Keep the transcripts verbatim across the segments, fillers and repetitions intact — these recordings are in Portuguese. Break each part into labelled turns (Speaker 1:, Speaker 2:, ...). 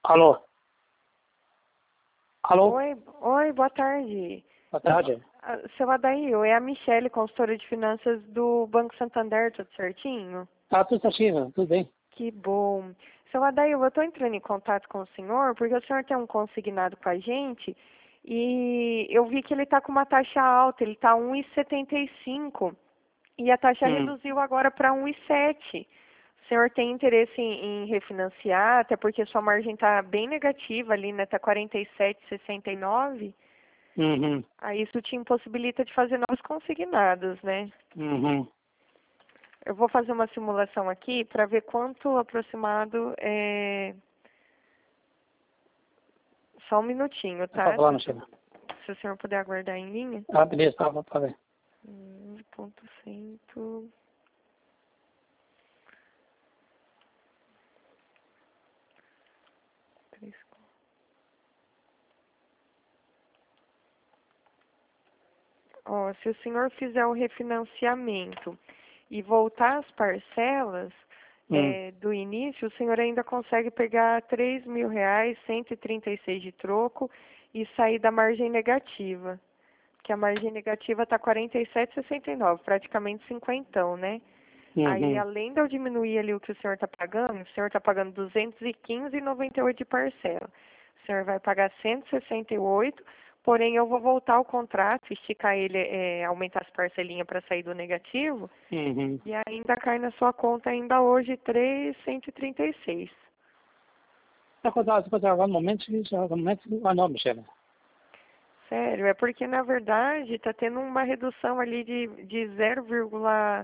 Speaker 1: Alô? Alô?
Speaker 2: Oi, oi, boa tarde.
Speaker 1: Boa tarde.
Speaker 2: Ah, Seu Adair, é a Michele, consultora de finanças do Banco Santander, tudo certinho?
Speaker 1: Tá tudo certinho, tudo bem.
Speaker 2: Que bom. Seu Adair, eu estou entrando em contato com o senhor porque o senhor tem um consignado com a gente e eu vi que ele está com uma taxa alta, ele está um vírgula setenta e cinco e a taxa
Speaker 1: Hum.
Speaker 2: reduziu agora para um vírgula sete. O senhor tem interesse em, em refinanciar, até porque sua margem está bem negativa ali, né? Está quarenta e sete vírgula sessenta e nove.
Speaker 1: Uhum.
Speaker 2: Aí isso te impossibilita de fazer novos consignados, né?
Speaker 1: Uhum.
Speaker 2: Eu vou fazer uma simulação aqui para ver quanto aproximado é... Só um minutinho,
Speaker 1: Tá
Speaker 2: tá? Se,
Speaker 1: falando,
Speaker 2: o senhor-
Speaker 1: Sheila.
Speaker 2: se o senhor puder aguardar em linha.
Speaker 1: Ah, beleza, tá, tá bem.
Speaker 2: onze ponto cento. três. Ó, se o senhor fizer o refinanciamento e voltar as parcelas
Speaker 1: Hum.
Speaker 2: é, do início, o senhor ainda consegue pegar três mil reais, cento e trinta e seis de troco e sair da margem negativa. Que a margem negativa está quarenta e sete vírgula sessenta e nove, praticamente cinquentão, né? Aí,
Speaker 1: Uhum.
Speaker 2: além de eu diminuir ali o que o senhor está pagando, o senhor está pagando duzentos e quinze reais e noventa e oito centavos de parcela. O senhor vai pagar cento e sessenta e oito, porém eu vou voltar ao contrato, esticar ele, é, aumentar as parcelinhas para sair do negativo,
Speaker 1: Uhum.
Speaker 2: e ainda cai na sua conta ainda hoje três mil cento e trinta e seis.
Speaker 1: Tá contado, tá contado. No momento, no momento, ah, não, Michela.
Speaker 2: Sério, é porque na verdade está tendo uma redução ali de, de zero vírgula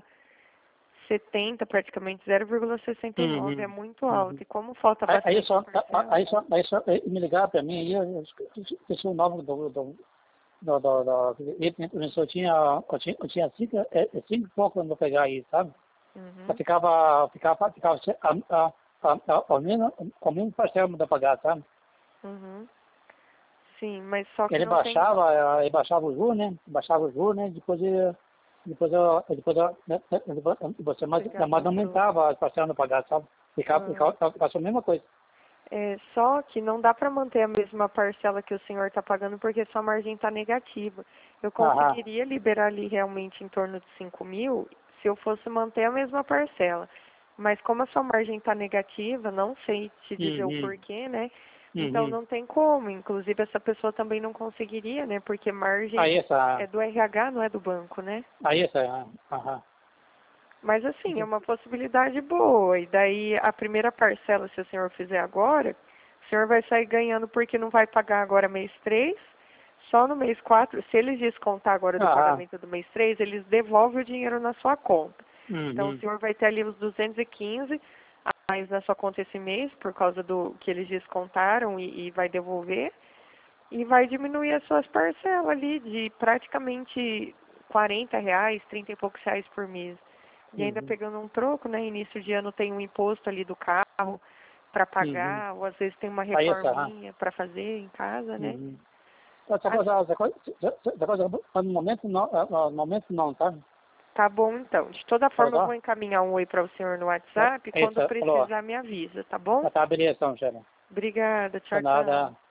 Speaker 2: setenta, praticamente zero vírgula sessenta e nove, é
Speaker 1: Uhum.
Speaker 2: muito
Speaker 1: Uhum.
Speaker 2: alto. E como falta
Speaker 1: Aí, aí
Speaker 2: bastante
Speaker 1: só,
Speaker 2: parcela,
Speaker 1: aí só, aí só, aí me ligar pra mim, aí eu, eu, eu sou novo do, do, do, do, do, eu só tinha, eu tinha, eu tinha cinco, é, é cinco e pouco quando eu pegar aí, sabe? Eu
Speaker 2: uhum,
Speaker 1: ficava, ficava, ficava, a, a, a, a, ao menos, ao menos parcela da pagar, sabe?
Speaker 2: uhum. Sim, mas só que
Speaker 1: Ele
Speaker 2: não tem.
Speaker 1: baixava, ele baixava o juros, né? Baixava o juros, né? Depois ele, depois eu, depois eu, né, depois você mais,
Speaker 2: Pegava
Speaker 1: mais
Speaker 2: o troco.
Speaker 1: aumentava as parcelas não pagar, sabe? Ficava, ficava,
Speaker 2: Ah,
Speaker 1: ficava a mesma coisa.
Speaker 2: é, só que não dá para manter a mesma parcela que o senhor está pagando porque sua margem está negativa. Eu
Speaker 1: Aham.
Speaker 2: conseguiria liberar ali realmente em torno de cinco mil se eu fosse manter a mesma parcela. Mas como a sua margem está negativa, não sei te dizer o
Speaker 1: Uhum.
Speaker 2: porquê, né? Então
Speaker 1: Uhum.
Speaker 2: não tem como. Inclusive essa pessoa também não conseguiria, né? Porque margem
Speaker 1: Aí essa,
Speaker 2: é do R H, não é do banco, né?
Speaker 1: aí essa, aham.
Speaker 2: Mas assim, é uma possibilidade boa. E daí a primeira parcela, se o senhor fizer agora, o senhor vai sair ganhando porque não vai pagar agora mês três, só no mês quatro. Se eles descontar agora do
Speaker 1: Aham.
Speaker 2: pagamento do mês três, eles devolvem o dinheiro na sua conta. Então o
Speaker 1: Uhum.
Speaker 2: senhor vai ter ali os duzentos e quinze a mais na sua conta esse mês, por causa do que eles descontaram e, e vai devolver. E vai diminuir as suas parcelas ali de praticamente quarenta reais, trinta e poucos reais por mês. E ainda
Speaker 1: Uhum.
Speaker 2: pegando um troco, né? Início de ano tem um imposto ali do carro para
Speaker 1: Uhum.
Speaker 2: pagar, ou às vezes tem uma
Speaker 1: Aí essa, aham.
Speaker 2: reforminha para fazer em casa, né?
Speaker 1: Uhum. Essa
Speaker 2: Ah,
Speaker 1: coisa, essa coisa, essa coisa, no momento não, no momento não, tá?
Speaker 2: tá bom então. De toda
Speaker 1: Tá
Speaker 2: forma eu vou
Speaker 1: bom?
Speaker 2: encaminhar um oi para o senhor no WhatsApp.
Speaker 1: É
Speaker 2: Quando
Speaker 1: isso, falou.
Speaker 2: precisar me avisa, tá bom?
Speaker 1: Tá, beleza, então, Michela.
Speaker 2: Obrigada,
Speaker 1: Por
Speaker 2: tchau, tchau.
Speaker 1: nada.